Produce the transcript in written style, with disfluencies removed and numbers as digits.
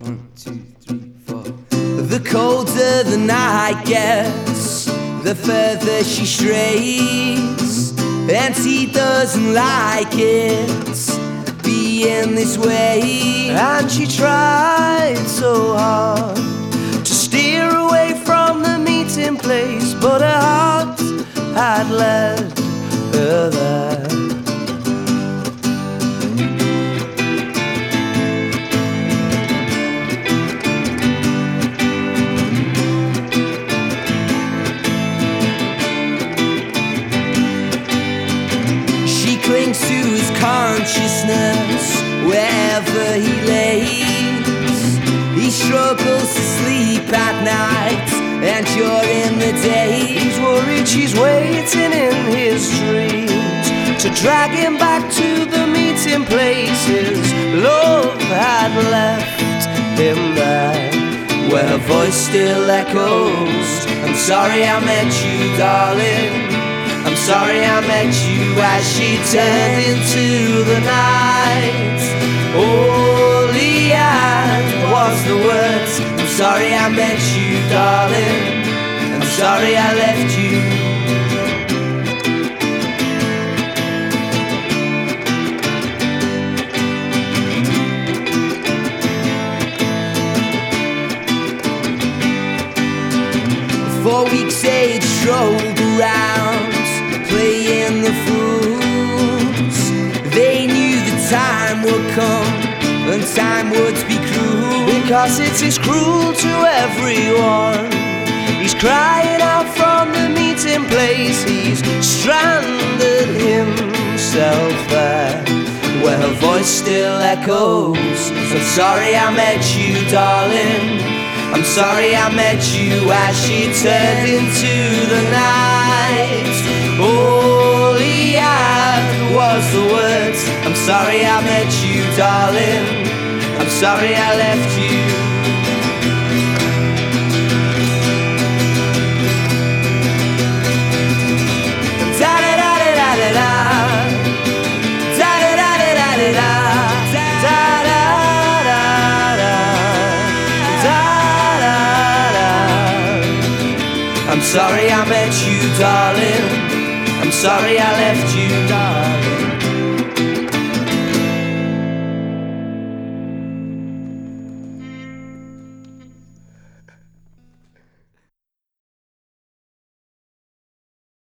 1, 2, 3, 4. The colder the night gets, the further she strays, and he doesn't like it being this way. And she tried so hard to steer away from the meeting place, but her heart had led her there. She clings to his consciousness wherever he lays. He struggles to sleep at night, and during the day He's worried she's waiting in his dreams to drag him back to the meeting places. Love had left him there, where her voice still echoes. I'm sorry I met you, darling. I'm sorry I met you, as she turned into the night. All he had was the words, I'm sorry I met you, darling. I'm sorry I left you. For weeks they'd strolled around, playing the fools. They knew the time would come, and time would be cruel, because it is cruel to everyone. He's crying out from the meeting place. He's stranded himself there, where her voice still echoes. I'm sorry I met you, darling. I'm sorry I met you, as she turned into the night. All he had was the words, I'm sorry I met you, darling. I'm sorry I left you. I'm sorry I met you, darling. I'm sorry I left you, darling.